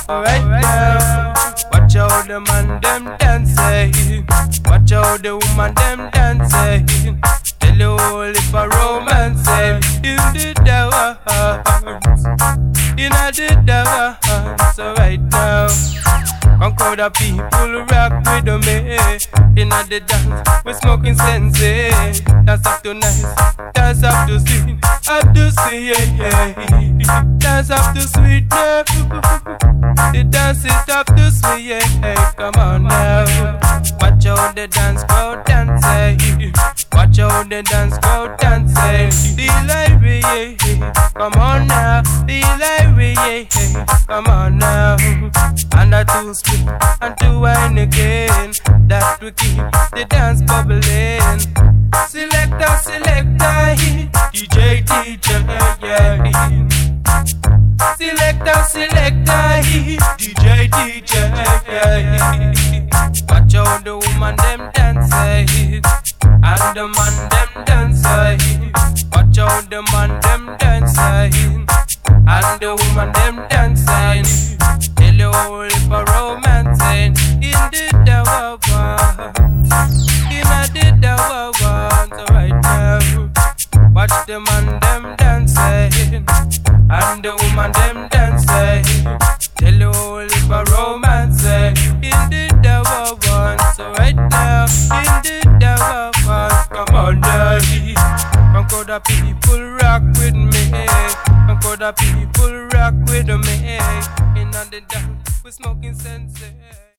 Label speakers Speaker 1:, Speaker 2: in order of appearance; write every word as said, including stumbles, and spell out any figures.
Speaker 1: Alright now, watch how the man them dancing. Watch how the woman them dancing. Tell you all if a romance in the dance, in the dance. Alright now, one crowd of people rock with me. In the dance, we smoking sensei. Dance up to nice, dance up to sweet, up to sweet, yeah. Dance up to sweet, yeah. The dance it up to sweet, yeah. Come on now, watch how the dance crowd dancing. Watch how the dance crowd dancing. The library, yeah. Come on now, the library, yeah. Come on now, and a two split and two wine again. That we keep the dance bubbling. Selector, selector, D J, D J, yeah. Selector, selector, D J, D J, yeah. Watch how the woman them dancing and the man them dancing. Watch how the man them dancing and the woman them dancing. Tell you all if a romancing in the dower ones, in the dower ones. Right now, watch the man them dancing and the woman them dancing. Tell you all if a romancing in the dower ones. Right now, in the dower ones. Come on now, one crowd of people rock with me. One crowd of people rock with me. In the dance, we smoking sensei.